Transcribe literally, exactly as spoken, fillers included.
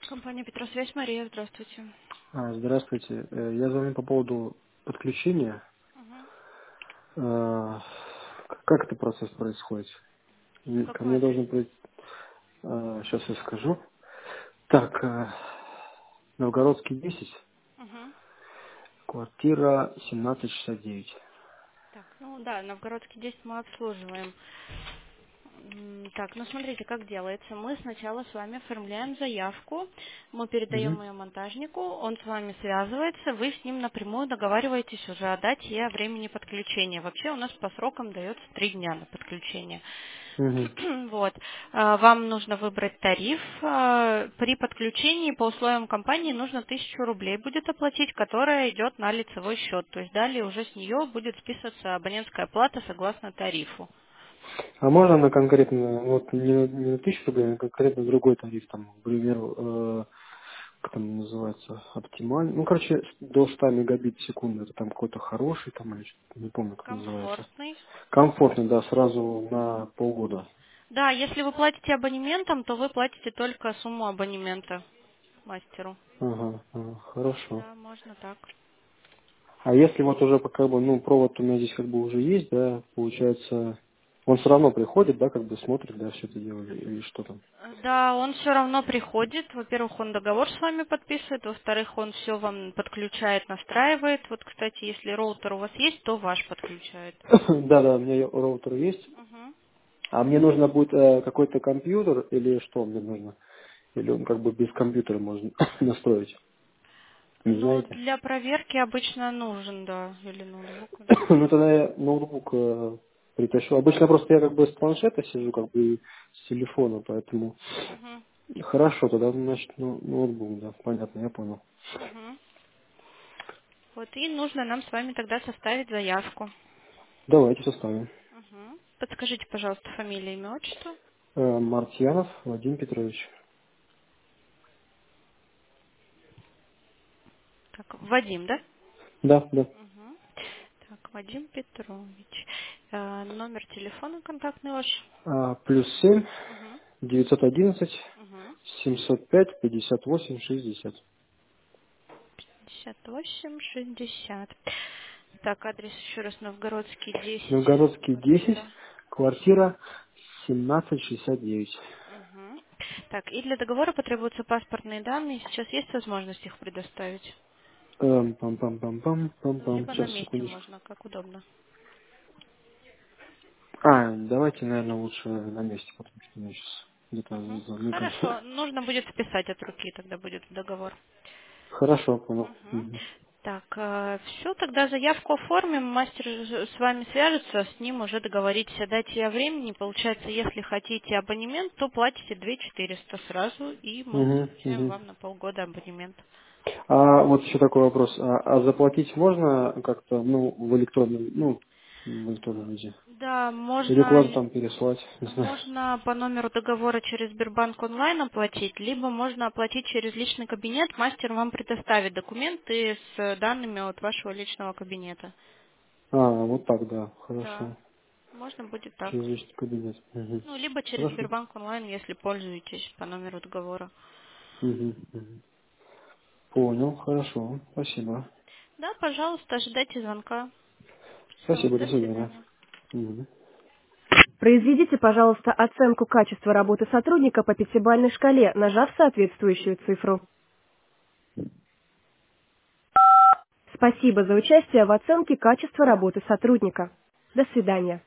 Компания Петросвязь, Мария, здравствуйте. А, Здравствуйте. Э, Я звоню по поводу подключения. Мгм. Э, Как этот процесс происходит? И Ко Какой мне адрес? должен прийти... Сейчас я скажу. Так, э, Новгородский десять, Мгм. квартира семнадцать шестьдесят девять. Так, ну да, Новгородский десять мы обслуживаем. М, Так, ну смотрите, как делается. Мы сначала с вами оформляем заявку, мы Угу. передаем ее монтажнику, он с вами связывается, вы с ним напрямую договариваетесь уже о дате и о времени подключения. Вообще у нас по срокам дается три дня на подключение. Угу. Вот. А, Вам нужно выбрать тариф. А, При подключении по условиям компании нужно тысячу рублей будет оплатить, которая идет на лицевой счет. То есть далее уже с нее будет списываться абонентская плата согласно тарифу. А можно на конкретно, ну, вот не, на не на тысячу рублей, а на конкретно другой тариф, там, к примеру, э, как там называется, оптимальный, ну, короче, до ста мегабит в секунду, это там какой-то хороший, там, или что-то, не помню, как называется. Комфортный. Комфортно, да, сразу на полгода. Да, если вы платите абонементом, то вы платите только сумму абонемента мастеру. Ага, ага, хорошо. Да, можно так. А если вот уже по- как бы, ну, провод у меня здесь как бы уже есть, да, получается, он все равно приходит, да, как бы смотрит, да, все это дело, или, или что там? Да, он все равно приходит. Во-первых, он договор с вами подписывает. Во-вторых, он все вам подключает, настраивает. Вот, кстати, если роутер у вас есть, то ваш подключает. Да, да, у меня роутер есть. Мгм. А мне нужно будет э, какой-то компьютер или что мне нужно? Или он как бы без компьютера можно настроить? Не Ну, знаете? для проверки обычно нужен, да, или ноутбук. Или... Ну тогда я ноутбук э, притащу. Обычно просто я как бы с планшета сижу, как бы и с телефона, поэтому Мгм. хорошо, тогда значит ну, ноутбук, да, понятно, я понял. Мгм. Вот, и нужно нам с вами тогда составить заявку. Давайте составим. Мгм. Подскажите, пожалуйста, фамилия, имя, отчество. Э, Мартьянов Вадим Петрович. Так, Вадим, да? Да, да. Мгм. Так, Вадим Петрович. Э, номер телефона контактный ваш. А, плюс семь Мгм. девятьсот одиннадцать Мгм. семьсот пять пятьдесят восемь шестьдесят. пятьдесят восемь шестьдесят. Так, адрес еще раз Новгородский десять, Новгородский десять, квартира. квартира семнадцать шестьдесят девять. Мгм. Так, и для договора потребуются паспортные данные. Сейчас есть возможность их предоставить? Эм, пам-пам-пам-пам, пам-пам. Либо на Сейчас, месте секундочку. можно, как удобно. А, давайте, наверное, лучше на месте, потому что я сейчас где-то Мгм. за мигом. Хорошо, нужно будет списать от руки, тогда будет договор. Хорошо, понял. Мгм. Мгм. Так, все, тогда заявку оформим, мастер ж- с вами свяжется, с ним уже договоритесь о дате и о времени. Получается, если хотите абонемент, то платите две тысячи четыреста сразу, и мы Мгм, назначаем мгм. вам на полгода абонемент. А вот еще такой вопрос. А, а заплатить можно как-то, ну, в электронном, ну, в электронном виде? Да, Или можно, куда-то там переслать, не знаю. можно по номеру договора через Сбербанк онлайн оплатить, либо можно оплатить через личный кабинет. Мастер вам предоставит документы с данными от вашего личного кабинета. А, вот так, да, Да, хорошо. можно будет так. Через личный кабинет. Мгм. Ну, либо через Хорошо. Сбербанк онлайн, если пользуетесь по номеру договора. Мгм, мгм. Понял, хорошо. Спасибо. Да, пожалуйста, ожидайте звонка. Все, Спасибо, до до свидания. свидания. Мгм. Произведите, пожалуйста, оценку качества работы сотрудника по пятибалльной шкале, нажав соответствующую цифру. Спасибо за участие в оценке качества работы сотрудника. До свидания.